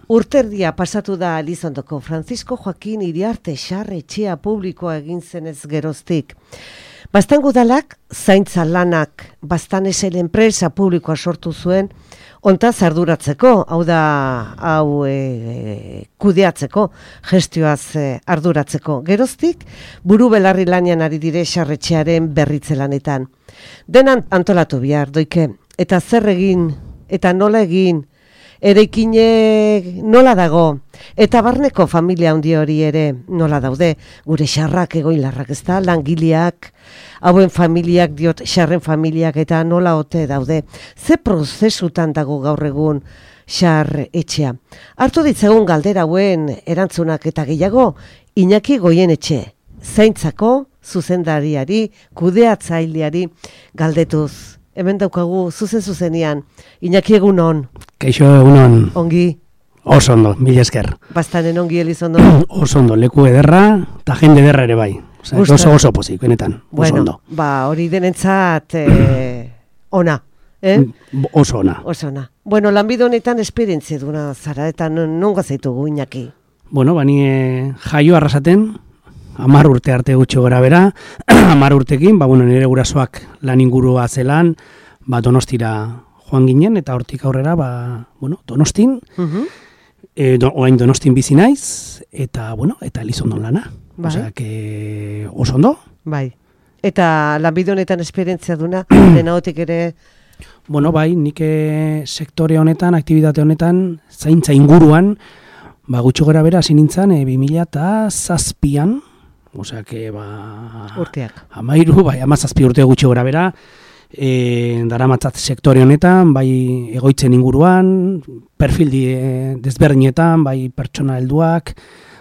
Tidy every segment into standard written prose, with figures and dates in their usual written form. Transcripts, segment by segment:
Urterdia pasatu da Elizondoko Francisco Joaquin Iriarte Etxea publikoa egin zenez geroztik. Bastan udalak zaintza lanak Bastan esel enpresa publikoa sortu zuen, ontaz arduratzeko, kudeatzeko, gestioaz arduratzeko. Geroztik, buru belarri lanian ari dire Sarretxearen berritze lanetan. Denan antolatu bihar, doike, eta zer egin, eta nola egin, ereikine nola dago, eta barneko familia handi hori ere nola daude, gure xarrak egoilarrak ez da, langileak, hauen familiak diot, xarren familiak eta nola ote daude. Ze prozesutan dago gaur egun Sarretxea? Hartu ditzagun galdera hauen erantzunak eta gehiago, Iñaki Goienetxe, zaintzako zuzendariari, kudeatzaileari galdetuz. Hemen daukagu zuzenean, Iñaki egunon. Kaixo egunon. Ongi. Oso ondo, mila esker. Bastanen ongi Elizondo. Oso ondo, leku ederra, eta jende ederra ere bai. Oso pozik, benetan. Bueno, oso ondo. Hori denentzat ona. Oso ona. Oso ona. Bueno, lanbide honetan esperientzia duna zara, eta nongo zaitugu Iñaki? Bueno, bani jaio arrasaten, 10 urte arte gutxi gora bera, 10 urtekin, nire gurasoak lan ingurua zelan, Donostira joan ginen, eta hortik aurrera, Donostin, orain Donostin bizi naiz, eta Elizondon lana. Osea, oso ondo. Bai. Eta lanbide honetan esperientzia duna, denagotik ere... Bai, nik sektore honetan, aktibitate honetan, zaintza inguruan, gutxi gora bera hasi nintzen, 2007an, osea, urteak. 17 urte gutxi gora bera, daramatzat sektore honetan, bai egoitzen inguruan, perfil desberdinetan, bai pertsona helduak,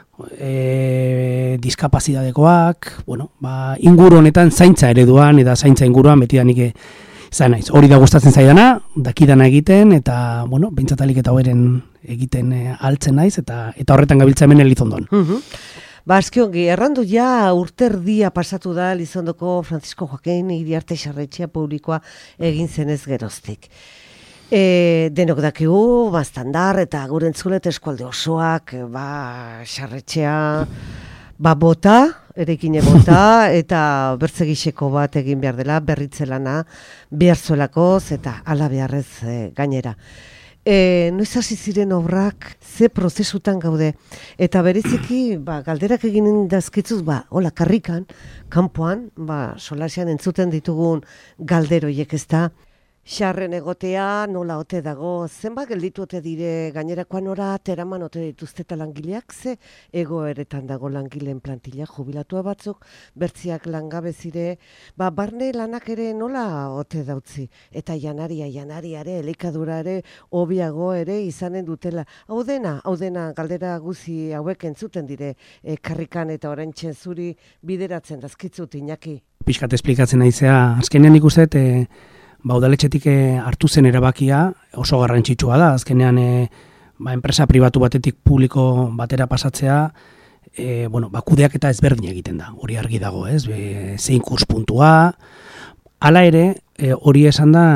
diskapazitatekoak, inguru honetan zaintza ereduan, eta zaintza inguruan beti da nik izan naiz. Hori da gustatzen zaidana, dakidana egiten, eta, bintzatalik eta hoeren egiten altzen naiz, eta horretan gabiltza hemen Elizondon. Azkiongi, errandu ja urterdia pasatu da Elizondoko Francisco Joaquin Iriarte Sarretxea publikoa egin zenez geroztik. Denok dakigu, Bastandar eta gure entzulet eskualde osoak, Sarretxea, bota, erekine bota, eta bertzegiseko bat egin behar dela, berritze lana, behar zuelakoz, eta ala beharrez gainera. Noiz hasi ziren obrak, ze prozesutan gaude, eta bereziki, galderak egin dazkitzuz, hola, karrikan, kanpoan, solasian entzuten ditugun galderoiek ez da, xarren egotea, nola ote dago, zenbat gelditu ote dire gainerakoan ora, teraman ote dituzteta langileak, ze egoeretan dago langileen plantilla, jubilatua batzuk, bertziak langabezire, barne lanak ere nola ote dautzi, eta janariare, elikadurare, hobiago ere izanen dutela. Hau dena galdera guzi hauek entzuten dire, karrikan eta oraintzen zuri bideratzen dazkitzut Iñaki. Pixkat esplikatzen naizea, azkenean ikuset, udaletxetik hartu zen erabakia oso garrantzitsua da, azkenean enpresa pribatu batetik publiko batera pasatzea, kudeak eta ezberdin egiten da, hori argi dago, zein kurspuntua, hala ere, hori esan da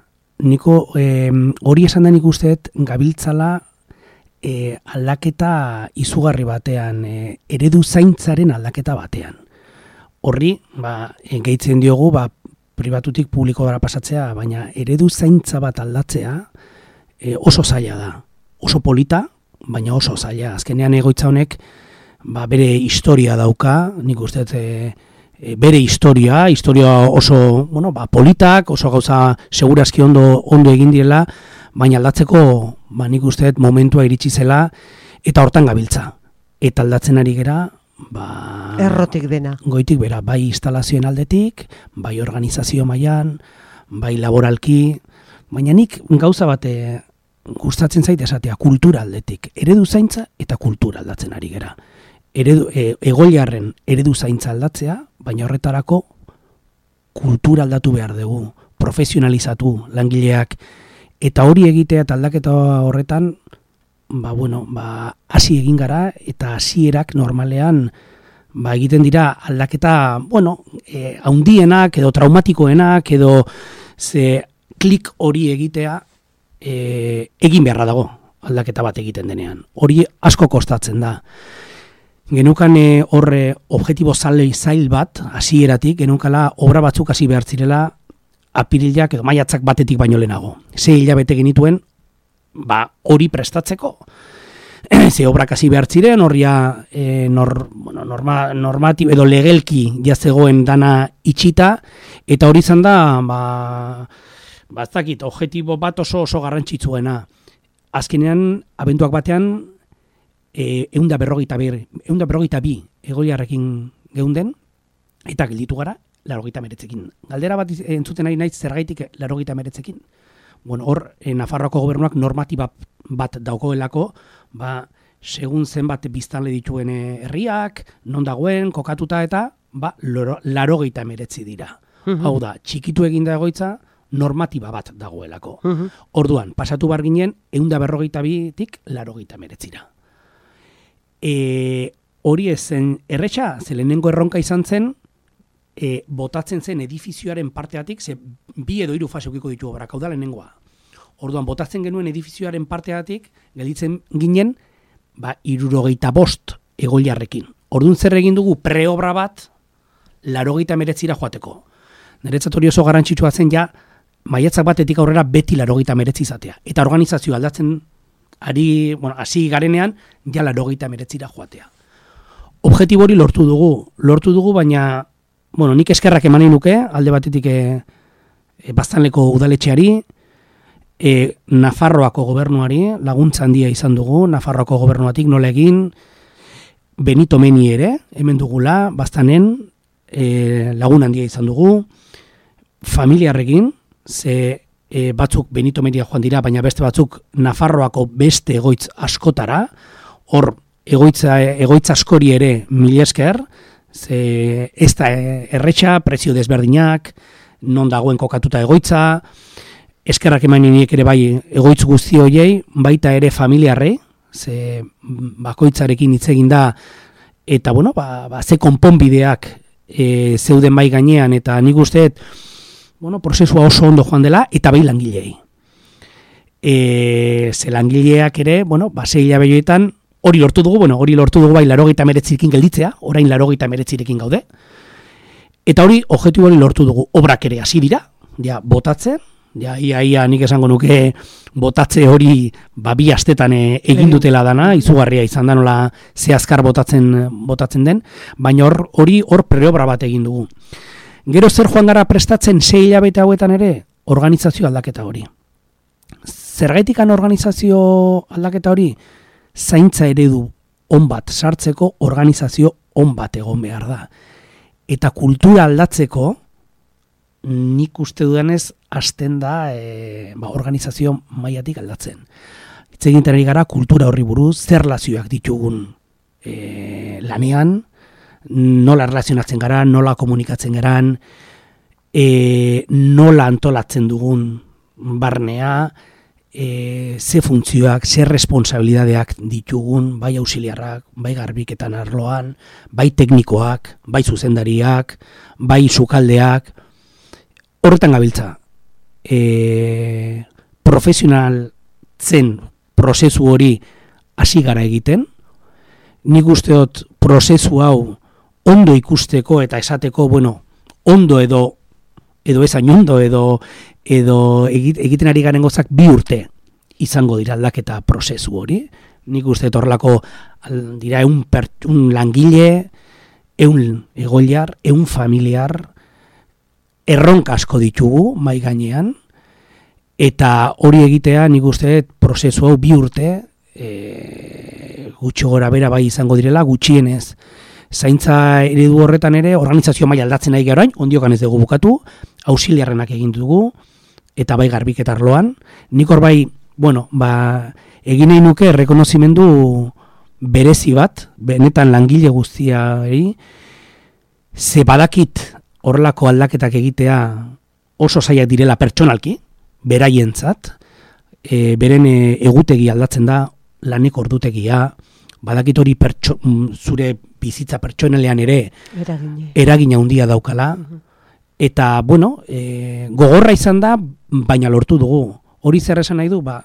nik usteet gabiltzala aldaketa izugarri batean, eredu zaintzaren aldaketa batean. Horri, gehitzen diogu, pribatutik publiko gara pasatzea, baina eredu zaintza bat aldatzea oso zaila da. Oso polita, baina oso zaila. Azkenean egoitza honek bere historia dauka, nik uste bere historia oso politak, oso gauza segurazki ondo egin direla, baina aldatzeko nik uste momentua iritsi zela eta hortan gabiltza. Eta aldatzen ari gera, errotik dena. Goitik bera, bai instalazioen aldetik, bai organizazio mailan, bai laboralki, baina nik gauza bate gustatzen zait esatea, kultura aldetik. Eredu zaintza eta kultura aldatzen ari gera. Egoiliarren eredu zaintza aldatzea, baina horretarako kultura aldatu behar dugu, profesionalizatu langileak, eta hori egitea eta aldaketa horretan, hasi egin gara eta hasierak normalean egiten dira aldaketa, haundienak edo traumatikoenak edo klik hori egitea egin beharra dago. aldaketa bat egiten denean. Hori asko kostatzen da. Genukan horre objektibo zail bat, hasieratik genukala obra batzuk hasi behar zirela apirilak edo maiatzak batetik baino lehenago. 6 hilabete genituen, hori prestatzeko. Ze obrak hasi behar ziren, horria normatib edo legelki jazegoen dana itxita, eta hori izan da, ez dakit, objektibo bat oso garrantzitsuena. Azkenean, abenduak batean, 152 egoiliarrekin geunden, eta gelditu gara 89ekin. Galdera bat entzuten ari naiz zergaitik 89ekin. Bueno, hor, Nafarroako gobernuak normatiba bat daukoelako, segun zenbat biztanle dituen herriak, non dagoen, kokatuta eta, 89 dira. Hau da, txikitu eginda egoitza, normatiba bat dagoelako. Orduan, pasatu bar ginen, 152tik 89. Hori ezen erretxa, ze lehenengo erronka izan zen, botatzen zen edifizioaren parteatik, ze 2 edo 3 fase ukiko ditu obrak, hau da lehenengoa. Orduan, botatzen genuen edifizioaren parteatik, gelditzen ginen, 65 egoiliarrekin. Orduan zer egin dugu preobra bat, 89ra joateko. Niretzat hori oso garrantzitsua zen ja, maiatzak batetik aurrera beti 89 izatea. Eta organizazio aldatzen hasi garenean, ja 89ra joatea. Objektibo hori lortu dugu, baina, nik eskerrak eman nahi nuke, alde batetik Baztanleko udaletxeari, Nafarroako gobernuari, laguntza handia izan dugu, Nafarroako gobernuatik nola egin, Benito Meni ere, hemen dugula, Baztanen, lagun handia izan dugu, familiarrekin, ze batzuk Benito Meria joan dira, baina beste batzuk Nafarroako beste egoitz askotara, hor egoitz askori ere mila esker, ze ez da erretxa, prezio desberdinak, non dagoen kokatuta egoitza, eskerrak emaninik ere bai egoitz guzti hoiei, baita ere familiarrei, ze bakoitzarekin hitz egin da, eta ze konponbideak zeuden bai gainean, eta nik usteet, prozesua oso ondo joan dela, eta bai langilei. Ze langileak ere, 6 hilabeteetan, hori lortu dugu bai 89rekin gelditzea, orain 89rekin gaude, eta hori objektibo hori lortu dugu, obrak ere hasi dira, botatzen, ia nik esango nuke botatze hori 2 astetan egin dutela dana, izugarria izan da nola ze azkar botatzen den, baina hor preobra bat egin dugu. Gero zer joan gara prestatzen 6 hilabete hauetan ere, organizazio aldaketa hori. Zergaitikan organizazio aldaketa hori, zaintza eredu on bat sartzeko organizazio on bat egon behar da. Eta kultura aldatzeko, nik uste dudanez, hasten da organizazio mailatik aldatzen. Hitz egiten ari gara kultura horri buruz, zer relazioak ditugun lanean, nola relazionatzen gara, nola komunikatzen geran, nola antolatzen dugun barnea, ze funtzioak, ze responsabilidadeak ditugun, bai auxiliarrak, bai garbiketan arloan, bai teknikoak, bai zuzendariak, bai sukaldeak, horretan gabiltza. Profesional zen prozesu hori hasi gara egiten, nik usteot prozesu hau ondo ikusteko eta esateko, ondo edo ezain ondo edo egiten ari garen gozak 2 urte izango dira aldaketa prozesu hori. Nik uste horrelako dira 100 langile, 100 egoiliar, 100 familiar, erronka asko ditugu mai gainean, eta hori egitea nik uste prozesu hau 2 urte gutxi gora bera bai izango direla, gutxienez. Zaintza eredu horretan ere, organizazio maila aldatzen nahi gara orain, ondiokan ez dugu bukatu, auxiliarrenak egin dugu, eta bai garbiketa arloan. Nik hor bai, egin nahi nuke errekonozimendu berezi bat, benetan langile guztiai, ze badakit horrelako aldaketak egitea oso zailak direla pertsonalki, beraientzat, beren egutegi aldatzen da, lanek ordutegia, badakit hori zure bizitza pertsonalean ere eragina handia daukala, eta, gogorra izan da, baina lortu dugu. Hori zer esan nahi du,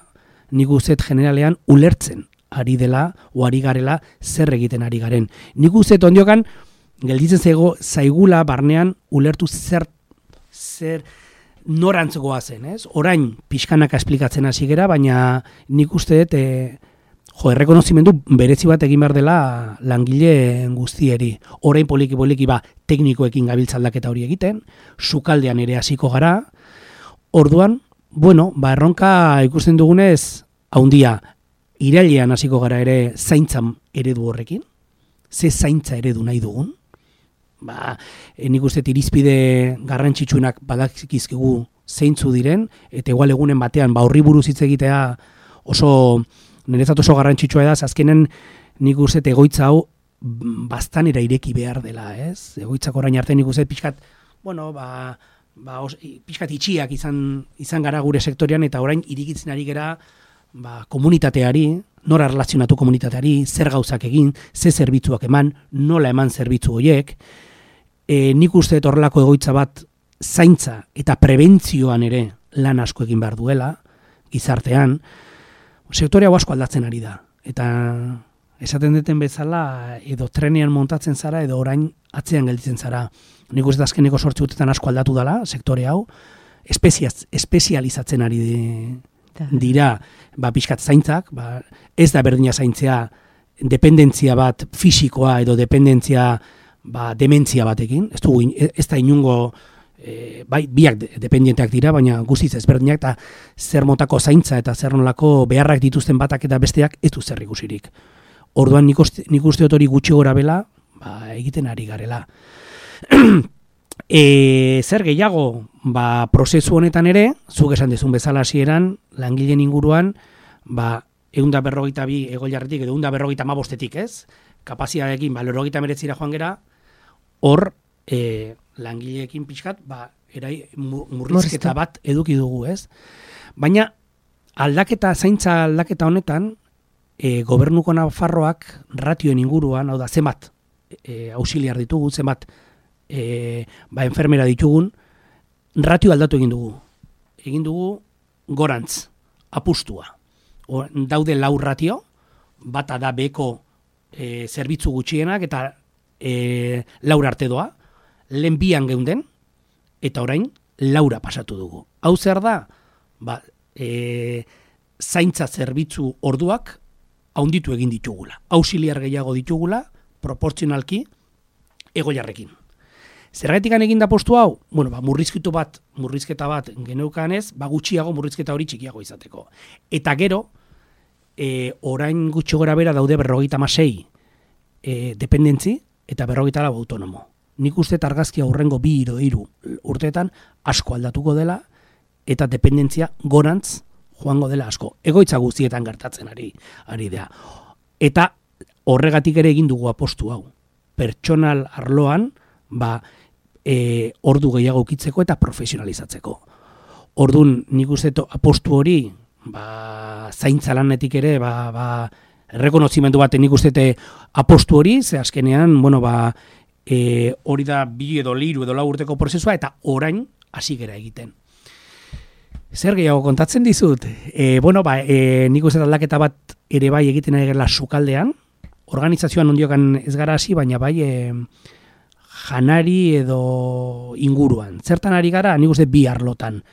nik uzet generalean ulertzen ari dela, o ari garela, zer egiten ari garen. Nik uzet ondiokan, gelditzen zaigula barnean ulertu zer norantzegoa zen, ez? Orain pixkanaka esplikatzen hasi gera, baina nik uste dut errekonozimendu berezi bat egin behar dela langile guztieri. Orain poliki teknikoekin gabiltza aldaketa hori egiten, sukaldean ere hasiko gara. Orduan, erronka ikusten dugunez, haundia, irailean hasiko gara ere zaintzan eredu horrekin, ze zaintza eredu nahi dugun. Nik uste irizpide garrantzitsuenak badakizkigu zeintzu diren, eta igual egunen batean horri buruz hitz egitea niretzat oso garrantzitsua da, azkenen nik uste egoitza hau baztanera ireki behar dela, ez? Egoitzak orain arte nik uste pixkat, pixkat itxiak izan gara gure sektorian, eta orain irikitzen ari gera komunitateari, nora relazionatu komunitateari, zer gauzak egin, ze zerbitzuak eman, nola eman zerbitzu horiek. Nik uste horrelako egoitza bat zaintza eta prebentzioan ere lan asko egin behar duela, gizartean, sektorea asko aldatzen ari da. Eta esaten duten bezala, edo trenean montatzen zara, edo orain atzean gelditzen zara. Nik uste azkeneko 8 urtetan asko aldatu dela, sektore hau, espezializatzen ari dira, pixkat zaintzak, ez da berdina zaintzea dependentzia bat fisikoa edo dependentzia dementzia batekin, ez da inungo, biak dependienteak dira, baina guztiz ezberdinak, eta zer motako zaintza eta zer nolako beharrak dituzten batak eta besteak ez du zer ikusirik. Orduan nik uste hori gutxi gora bela, egiten ari garela. Zer gehiago, prozesu honetan ere, zuk esan dezun bezala hasieran, langileen inguruan, 152 egoilarretik edo 155-etik, ez? Kapazidadeekin 99 joan gera, hor langileekin pixkat, murrizketa bat eduki dugu, ez? Baina zaintza aldaketa honetan, gobernuko Nafarroak ratioen inguruan, hau da, zenbat auxiliar ditugu, zenbat enfermera ditugun, ratio aldatu egin dugu. Egin dugu gorantz, apustua. Daude 4 ratio, bata da beko zerbitzu gutxienak, eta 4 arte doa, lehen 2 geunden, eta orain 4 pasatu dugu. Hau zer da, zaintza zerbitzu orduak haunditu egin ditugula. Auxiliar gehiago ditugula, proportzionalki, egoilarrekin. Zergatik egin da postu hau? Murrizketa bat geneukanez, gutxiago murrizketa hori txikiago izateko. Eta gero, orain gutxi gora bera daude 56 dependentzi eta 44 autonomo. Nik uste argazkia hurrengo 2-3 urteetan asko aldatuko dela eta dependentzia gorantz joango dela asko. Egoitza guztietan gertatzen ari da. Eta horregatik ere egin dugu apostu hau. Pertsonal arloan, ordu gehiago ukitzeko eta profesionalizatzeko. Ordun nik uste apostu hori, zaintza lanetik ere, errekonozimendu baten nik uste apostu hori, ze azkenean, hori da 2 edo 3 edo 4 urteko prozesua, eta orain hasi gera egiten. Zer gehiago kontatzen dizut? Nik uste aldaketa bat ere bai egiten ari gela sukaldean, organizazioan ondiokan ez gara hasi, baina janari edo inguruan. Zertan ari gara, nik uste 2 arlotan.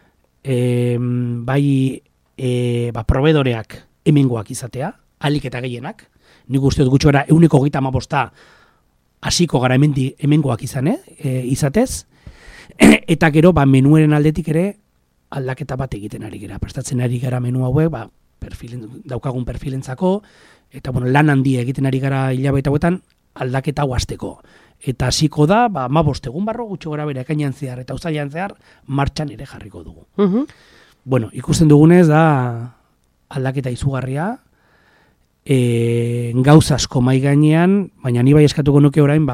Provedoreak hemengoak izatea, ahalik eta gehienak. Nik uste gutxi gara 135 hasiko gara hemengoak izatez. Eta gero, menueren aldetik ere aldaketa bat egiten ari gara. Prestatzen ari gara menu hauek, daukagun perfilentzako, eta lan handia egiten ari gara hilabete hauetan aldaketa hau hasteko. Eta hasiko da, 15 egun barru gutxi gora bere ekainean zehar eta uztailean zehar martxan ere jarriko dugu. Ikusten dugunez da aldaketa izugarria, gauza asko mahai gainean, baina ni bai eskatuko nuke orain,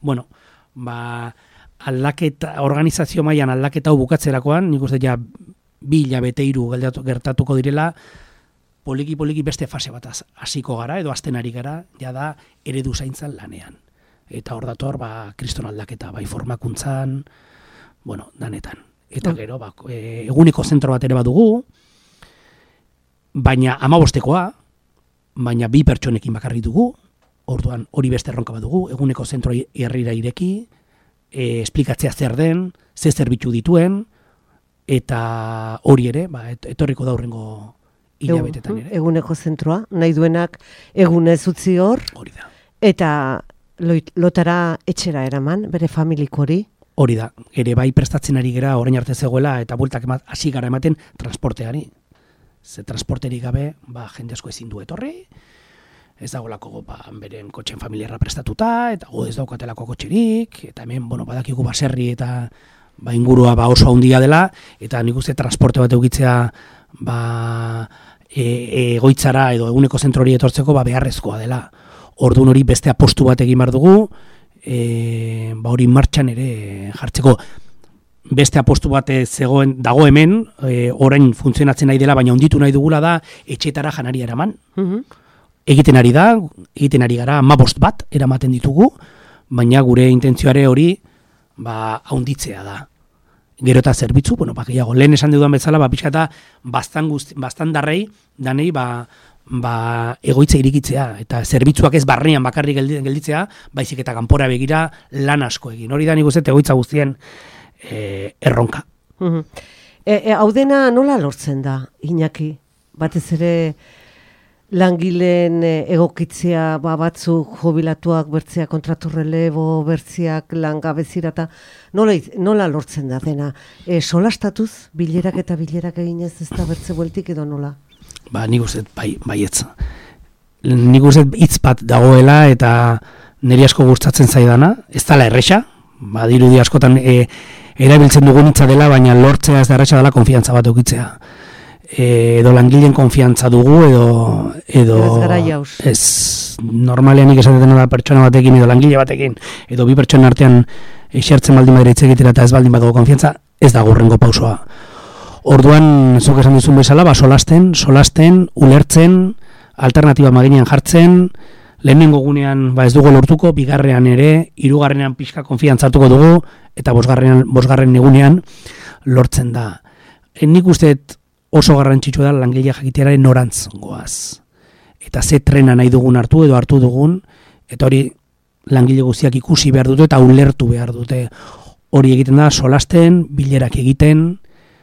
aldaketa, organizazio mailan aldaketa hau bukatzerakoan, nik uste 2 hilabete 3 gertatuko direla, poliki beste fase bat hasiko gara, edo hasten ari gara, da eredu zaintzan lanean. Eta hor dator, kriston aldaketa, formakuntzan, danetan. Eta gero, eguneko zentro bat ere badugu, baina 15koa, baina 2 pertsonekin bakarrik dugu, orduan hori beste erronka bat dugu, eguneko zentro herrira ireki, esplikatzea zer den, ze zerbitzu dituen, eta hori ere, etorriko da hurrengo hilabetetan ere. Eguneko zentroa, nahi duenak egunez utzi hor, Hori da. eta lotara etxera eraman, bere familiko hori. Hori da, ere bai prestatzen ari gera orain arte zegoela eta bueltak hasi gara ematen transporteari. Ze transporterik gabe, jende asko ezin du etorri, ez dagoelako beren kotxen familiarra prestatuta, eta ez daukatelako kotxerik, eta hemen, badakigu baserri eta ingurua oso handia dela, eta nik uste transporte bat eukitzea egoitzara edo eguneko zentrori etortzeko beharrezkoa dela. Orduan hori beste apostu bat egin behar dugu, hori martxan ere jartzeko. Beste apostu bat dago hemen, orain funtzionatzen nahi dela, baina onditu nahi dugula da etxetara janari eraman. Egiten ari gara 15 bat eramaten ditugu, baina gure intentzioare hori haunditzea da. Gero eta zerbitzu, gehiago, lehen esan dudan bezala, pixka eta bastan darrei, danei, egoitza irikitzea, eta zerbitzuak ez barnean bakarrik gelditzea, baizik eta kanpora begira lan asko egin. Hori da nik uste egoitza guztien erronka. Hau dena nola lortzen da, Iñaki? Batez ere langileen egokitzea batzuk jubilatuak bertzea kontratu relebo, bertziak langabezirata, nola lortzen da dena? Solastatuz, bilerak eta bilerak eginez ez da bertze bueltik edo nola? Nik uste, baietz. Nik uste hitz bat dagoela eta niri asko gustatzen zaidana, ez dela erresa, dirudi askotan erabiltzen dugun hitza dela, baina lortzea ez da erresa dela konfiantza bat eukitzea. Edo langileen konfiantza dugu, edo ez normalean nik esaten da pertsona batekin, edo langile batekin, edo 2 pertsona artean esertzen baldin badira hitz egitera eta ez baldin badago konfiantza, ez da hurrengo pausoa. Orduan, zuk esan dizun bezala, solasten, ulertzen, alternatiba maginean jartzen, lehenengo gunean ez dugu lortuko, bigarrean ere, 3garrenean pixka konfiantza hartuko dugu, eta 5garren egunean lortzen da. Nik uste oso garrantzitsua da langilea jakitearen norantz goaz. Eta ze trena nahi dugun hartu edo hartu dugun, eta hori langile guztiak ikusi behar dute eta ulertu behar dute. Hori egiten da, solasten, bilerak egiten,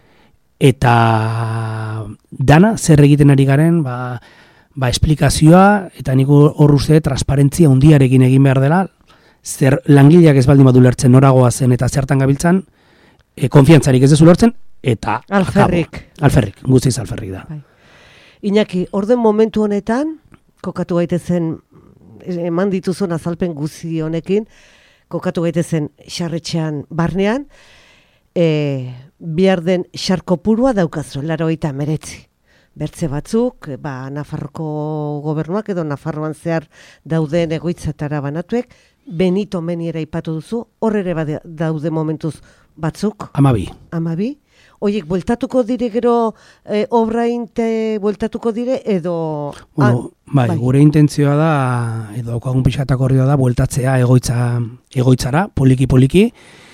eta dana zer egiten ari garen, esplikazioa, eta nik hor uste transparentzia handiarekin egin behar dela, zer langileak ez baldin badu lertzen noragoa zen eta zertan gabiltzan, konfiantzarik ez dezu lertzen, eta alferrik, guztiz alferrik da. Iñaki, orden momentu honetan, kokatu gaitezen, eman dituzun azalpen guzti honekin, kokatu gaitezen xarretxean barnean, bihar den xarkopurua daukazu, 89. Bertze batzuk, Nafarroko gobernuak edo Nafarroan zehar dauden egoitzatara banatuek, Benito Meniera ipatu duzu, hor ere daude momentuz batzuk? 12. Oiek, bueltatuko dire gero obrainte bueltatuko dire edo... Gure intentzioa da, edo daukagun pixatako horri da, bueltatzea egoitzara, poliki-poliki,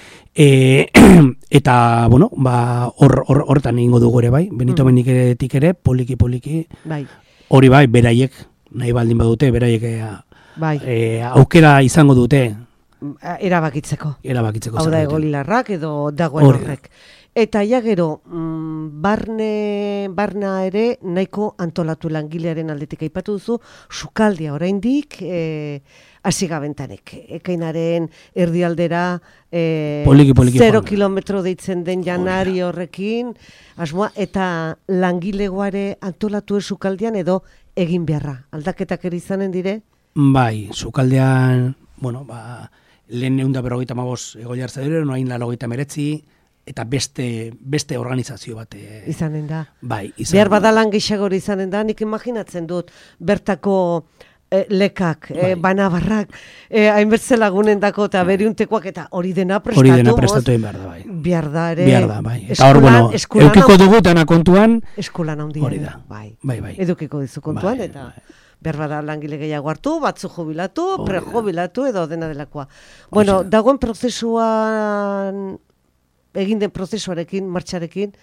eta, horretan egingo dugu ere, Benito Menikeretik ere, poliki-poliki, hori beraiek, nahi baldin badute, beraiek aukera izango dute. Erabakitzeko. Hau da egolilarrak edo dagoen horrek. Eta ja gero, barna ere nahiko antolatu langilearen aldetik aipatu duzu, sukaldia oraindik hasi gabentanek. Ekainaren erdialdera 0 kilometro deitzen den janari horrekin, asmoa, eta langilegoare antolatu sukaldian edo egin beharra. Aldaketak ere izanen dire? Sukaldean, lehen 155 egoiliar zaudero, noain 89, eta beste organizazio bat izanen da. Izanen behar badalan gehiagori izanen da, nik imaginatzen dut bertako lekak, banabarrak, hainbertze lagunen dako eta beriuntekoak eta hori dena prestatu. Hori dena prestatu egin behar da, Behar da, ere. Behar da, Eta hor, eukiko dugu dana kontuan. Eskulan handia. Hori da. Edukiko dizu kontuan, eta behar bada langile gehiago hartu, batzu jubilatu, prejubilatu edo dena delakoa. Dagoen prozesuan, egin den prozesuarekin, martxarekin,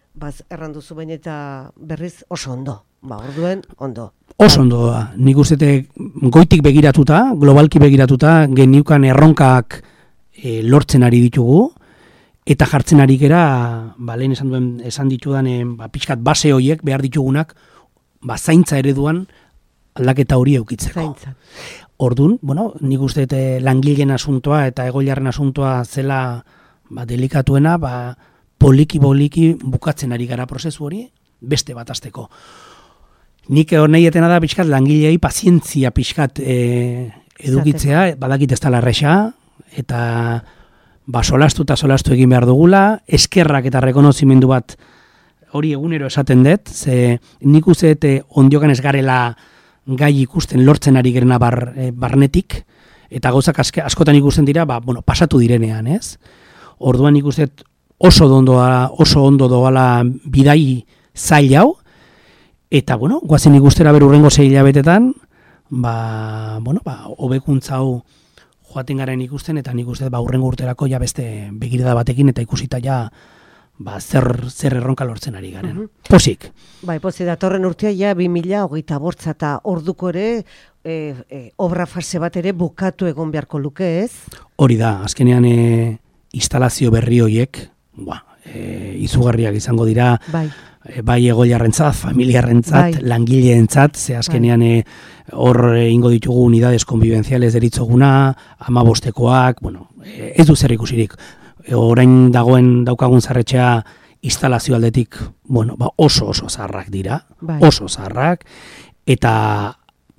erranduzu baina eta berriz oso ondo. Orduen ondo. Oso ondo da. Nik uste goitik begiratuta, globalki begiratuta, geniukan erronkak lortzen ari ditugu, eta jartzen ari gera, lehen esan ditudan, pixkat base horiek behar ditugunak, zaintza ereduan aldaketa hori eukitzeko. Zaintza. Orduan, nik uste langileen asuntoa eta egoiliarren asuntoa zela delikatuena, poliki bukatzen ari gara prozesu hori, beste bat azteko. Nik nahi etena da pixkat langilei pazientzia pixkat edukitzea, badakit ez da larresa, eta solastu egin behar dugula, eskerrak eta rekonozimendu bat hori egunero esaten dut, ze nik uste ondiokan ez garela gai ikusten lortzen ari gerena barnetik, eta gauzak askotan ikusten dira, pasatu direnean, ez? Orduan nik uste oso ondo doala bidai zail hau, eta, guazen ikustera berurrengo 6 hilabetetan, hobekuntza hau joaten garen ikusten, eta nik uste urrengo urterako ja beste begirada batekin, eta ikusita ja zer erronka lortzen ari garen. Pozik. Pozik, datorren urtea ja 2025 eta orduko ere obra fase bat ere bukatu egon beharko luke, ez? Hori da, azkenean instalazio berri horiek, izugarriak izango dira, bai egoiliarrentzat, familiarrentzat, langileentzat, ze azkenean hor ingo ditugu unidades konbibenziales deritzoguna, 15koak, ez du zer ikusirik. Orain dagoen daukagun zarretxea instalazio aldetik, oso zaharrak dira, oso zaharrak, eta,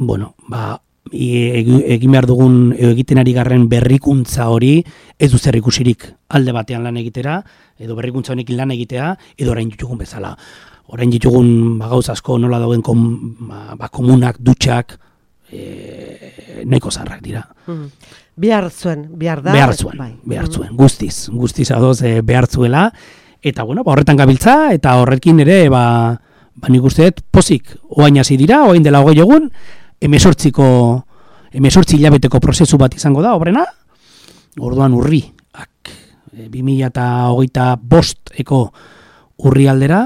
egin behar dugun egiten ari garren berrikuntza hori ez du zer ikusirik alde batean lan egitera, edo berrikuntza honekin lan egitea, edo orain ditugun bezala. Orain ditugun gauz asko nola dauen komunak, dutxak, nahiko zaharrak dira. Behar zuen, guztiz adoz behar zuela, eta horretan gabiltza, eta horrekin ere, nik usteet, pozik, oain hasi dira, oain dela 20 egun, 18 hilabeteko prozesu bat izango da, obrena, orduan urri, 2025eko urri aldera,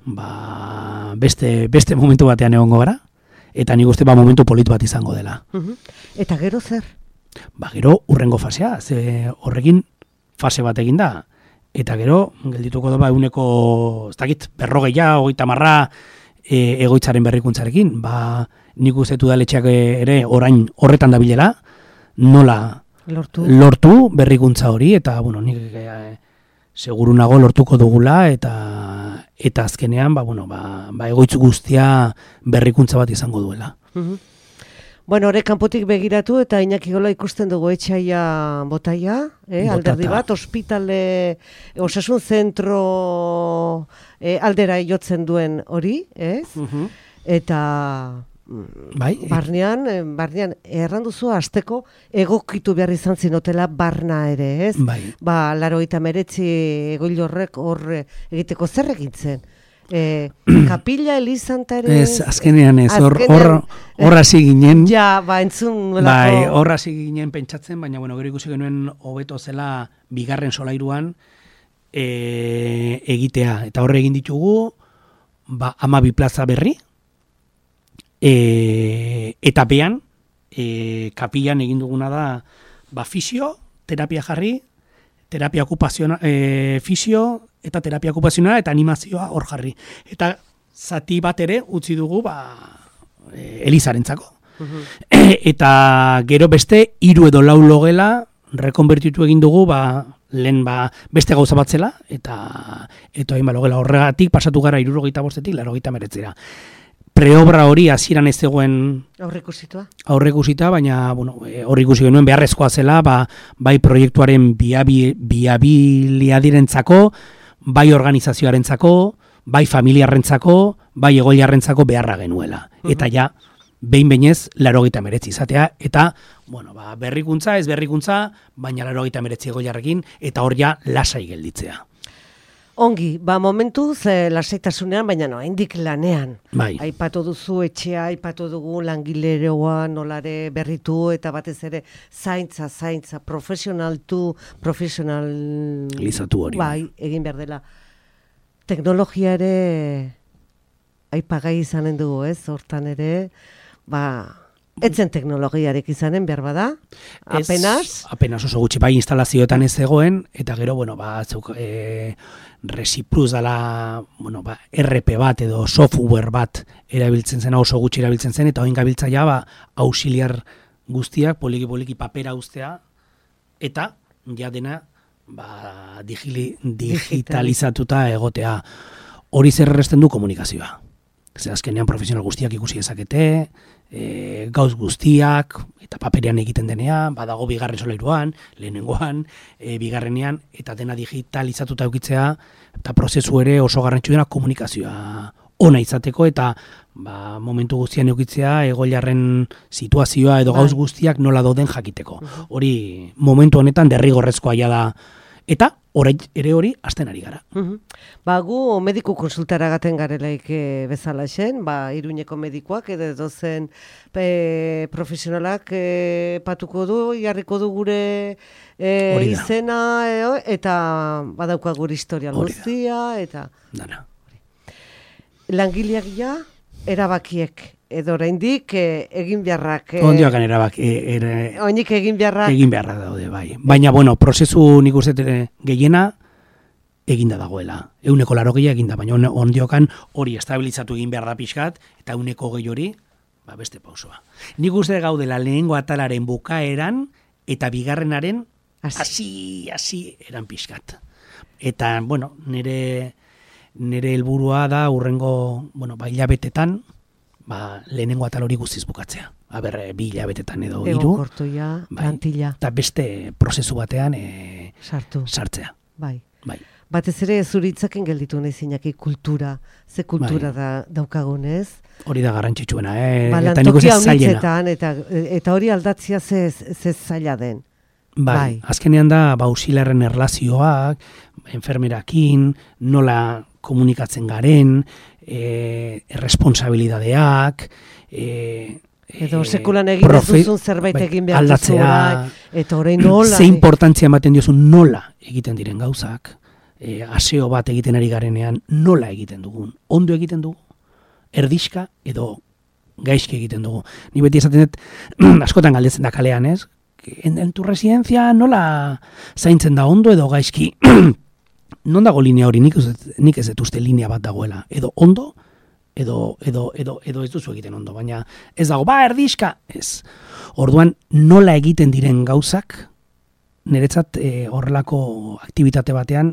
beste momentu batean egongo gara, eta nik uste momentu polit bat izango dela. Eta gero zer? Gero urrengo fasea, ze horrekin fase bat egin da, eta gero geldituko da eguneko, ez dakit, 50 egoitzaren berrikuntzarekin, nik uste udaletxeak ere orain horretan dabilela, nola lortu berrikuntza hori, eta nik seguru nago lortuko dugula, eta azkenean egoitz guztia berrikuntza bat izango duela. Hore kanpotik begiratu eta Iñaki Gola ikusten dugu etxaia botaia, alderdi bat, ospitale, osasun zentro aldera jotzen duen hori, ez? Eta barnean erranduzu hasteko egokitu behar izan zinotela barna ere, ez? 89 egoilorrek hor egiteko zer egintzen? Kapila Elizantare... Azkenean ez, hor hasi ginen... entzun... hor hasi ginen pentsatzen, baina gero ikusi genuen hobeto zela bigarren solairuan egitea. Eta horre egin ditugu 12 plaza berri, eta behan, kapilan egin duguna da fisio, terapia jarri, terapia okupazional, fisio, eta terapia okupazionala eta animazioa hor jarri. Eta zati bat ere utzi dugu Elizarentzako. Eta gero beste 3 edo 4 logela rekonbertitu egin dugu lehen beste gauza bat zela, eta logela horregatik pasatu gara 75etik 89era. Preobra hori hasieran ez zegoen aurreikusita, baina hor ikusi genuen beharrezkoa zela, bai proiektuaren biabiliadirentzako, bai organizazioarentzako, bai familiarrentzako, bai egoiliarrentzako beharra genuela. Eta ja, behin-behinez 89 izatea, eta berrikuntza, ez berrikuntza, baina 89 egoiliarrekin, eta hor ja lasai gelditzea. Ongi, momentuz lasaitasunean, baina haindik lanean. Aipatu duzu etxea, aipatu dugu langileroa nolare berritu, eta batez ere zaintza, profesionalizatu hori. Egin behar dela. teknologia ere aipagai izanen dugu, ez? Hortan ere, etzen teknologiarek izanen behar bada, apenas oso gutxi, bai instalazioetan ez zegoen, eta gero, Resi Plus dela, RP bat edo software bat erabiltzen zen, oso gutxi erabiltzen zen, eta oin gabiltza ja, auxiliar guztiak, poliki papera ustea, eta ja dena, digitalizatuta egotea. Hori zer erresten du komunikazioa. Zer azkenean profesional guztiak ikusi dezakete, gauz guztiak, eta paperean egiten denean, badago bigarren solairuan, lehenengoan, bigarrenean, eta dena digitalizatuta eukitzea, eta prozesu ere oso garrantzua dena komunikazioa ona izateko, eta momentu guztian eukitzea egoilarren situazioa edo gauz guztiak nola dauden jakiteko. Hori momentu honetan derrigorrezkoa da, eta ere hori hasten ari gara. Gu mediku konsultara gaten garelaik bezala zen, Iruñeko medikoak edo zen profesionalak patuko du, jarriko du gure izena, eta badauka gure historia guztia, eta... Langileak erabakiek, edo oraindik egin beharrak... Ondioakan erabaki... Oinik egin beharrak... Egin beharrak daude, bai. Baina, prozesu nik uste gehiena eginda dagoela. 180 eginda, baina ondioakan hori estabilizatu egin behar da pixkat, eta 120 hori, beste pausoa. Nik uste gaudela lehenengo atalaren bukaeran, eta bigarrenaren hasi eran pixkat. Eta, nire helburua da urrengo, hilabetetan, lehenengo atal hori guztiz bukatzea. 2 hilabetetan edo 3. Egonkortuia, plantilla. Eta beste prozesu batean sartzea. Bai. Batez ere zuritzaken gelditu nahi zinaki kultura. Ze kultura daukagunez. Hori da garrantzitsuena, eta nik uste zailena. Eta hori aldatzia ze zaila den. Bai. Azkenean da, auxiliarren erlazioak, enfermerakin, nola komunikatzen garen, erresponsabilidadeak, edo sekulan egin ez duzun zerbait egin behar duzurak, eta orain nola. Ze importantzia ematen diozun nola egiten diren gauzak, aseo bat egiten ari garenean nola egiten dugun, ondo egiten dugu, erdixka edo gaizki egiten dugu. Ni beti esaten dut, askotan galdetzen da kalean, ez? En tu residencia nola zaintzen da ondo edo gaizki? Non dago linea hori, nik ez dut uste linea bat dagoela. Edo ondo, edo ez duzu egiten ondo, baina ez dago, erdixka, ez. Orduan, nola egiten diren gauzak, niretzat horrelako aktibitate batean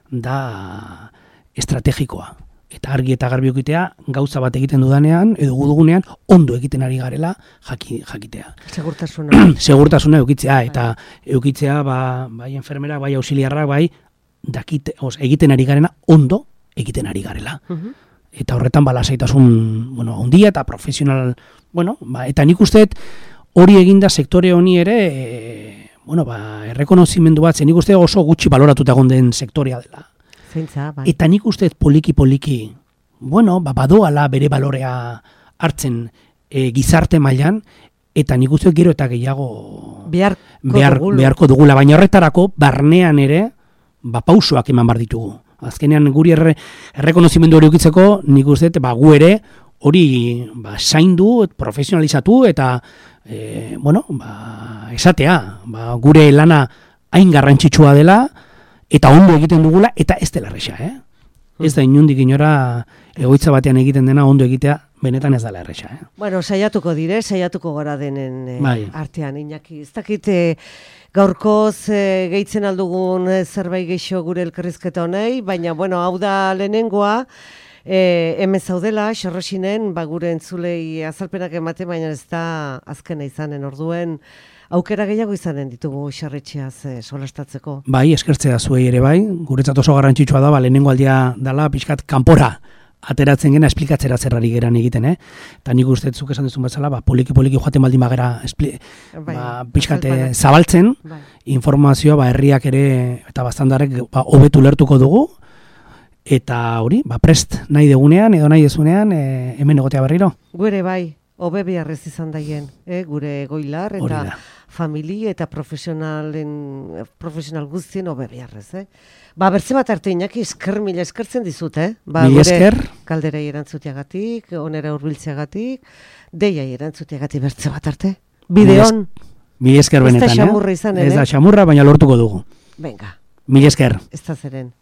da estrategikoa. Eta argi eta garbi eukitea, gauza bat egiten dudanean, edo gudugunean, ondo egiten ari garela jakitea. Segurtasuna. Segurtasuna eukitzea, eta eukitzea, bai enfermera, bai auxiliarrak, bai, egiten ari garena, ondo egiten ari garela. Eta horretan lasaitasun, ondia eta profesional, eta nik usteet hori eginda sektore honi ere, errekonozimendu bat, nik uste oso gutxi baloratuta egon den sektorea dela. Zeintza, bai. Eta nik usteet poliki, badoala bere balorea hartzen gizarte mailan, eta nik usteet gero eta gehiago beharko dugula, baina horretarako barnean ere, pausoak eman bar ditugu. Azkenean guri errekonozimendu hori ukitzeko, nik uste, gu ere hori zaindu, profesionalizatu eta esatea, gure lana hain garrantzitsua dela eta ondo egiten dugula eta ez dela erresa, Ez da inondik inora egoitza batean egiten dena ondo egitea benetan ez dela erresa, saiatuko gara denen artean, Iñaki. Ez dakit gaurkoz gehitzen aldugun zerbait gehiago gure elkarrizketa honei, baina, hau da lehenengoa, hemen zaudela, Xorroxinen, gure entzulei azalpenak emate, baina ez da azkena izanen orduen, aukera gehiago izanen ditugu xarretxeaz solastatzeko. Bai, eskertzea zuei ere bai, guretzat oso garrantzitsua da, lehenengo aldia dela pixkat kanpora ateratzen gena esplikatzera zerrari geran egiten, eta nik uste zuk esan duzun bezala, poliki joaten baldin bagera pixkat zabaltzen, informazioa herriak ere eta bastandarek hobetu lertuko dugu, eta hori, prest nahi degunean edo nahi dezunean hemen egotea berriro. Gure bai, hobe beharrez izan daien, gure egoilar eta familia eta profesional guztien hobe beharrez, bertze bat arte Iñaki, mila eskertzen dizut, Mila esker. Kalderai erantzutiagatik, onera hurbiltzeagatik, deiai erantzutiagatik bertze bat arte. Bideon. Mila esker benetan, ez da xamurra izan, Ez da xamurra, baina lortuko dugu. Venga. Mila esker. Ez da zeren.